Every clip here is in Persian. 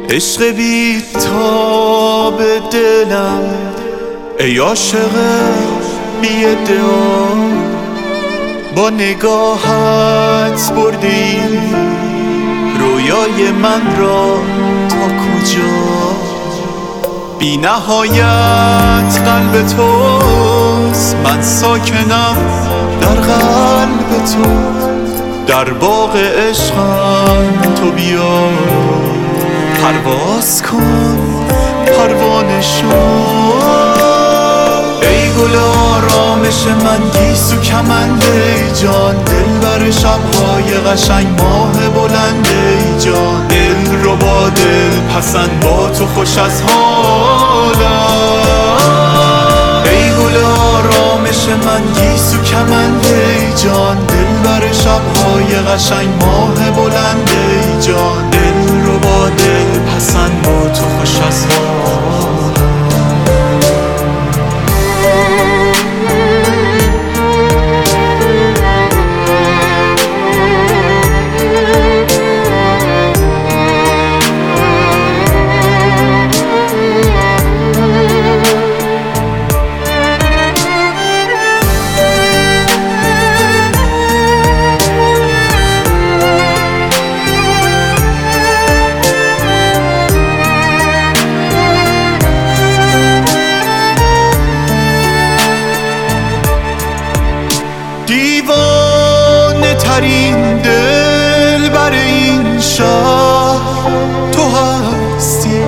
عشق بی تاب دلم، ای عاشق بی ادعا، با نگاهت بردی رویای من را تا کجا. بی نهایت قلب توست، من ساکنم در قلب تو، در باغ عشقم تو بیا، پرواز کن پروانه شو. ای گل آرامش من، گیسو کمند ای جان، دلبر شب‌های قشنگ، ماه بلند ای جان، دل رو با دل پسند، با تو خوش از حالم. ای گل آرامش من، گیسو کمند ای جان، دلبر شب‌های قشنگ، ماه بلند ای جان، دل رو با دل پسند، با تو خوش از حالم. دیوانه ترین دل بر این شهر تو هستی،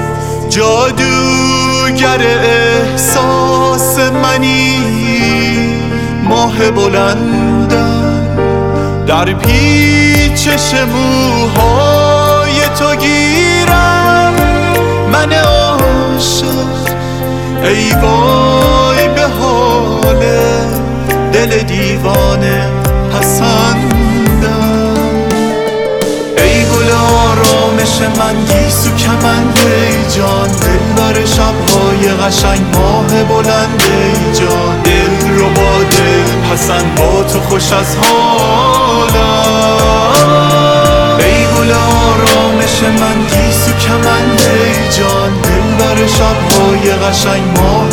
جادوگر احساس منی، ماه بلندم در پیچش موهای تو گیرم، من عاشق ای وای به حال دل دیوانه پسندم. ای گل آرامش من، گیسو کمند ای جان، دلبر شب‌های قشنگ، ماه بلند ای جان، دل رو با دل پسند، با تو خوش از حالم. ای گل آرامش من، گیسو کمند ای جان، دلبر شب‌های قشنگ، ماه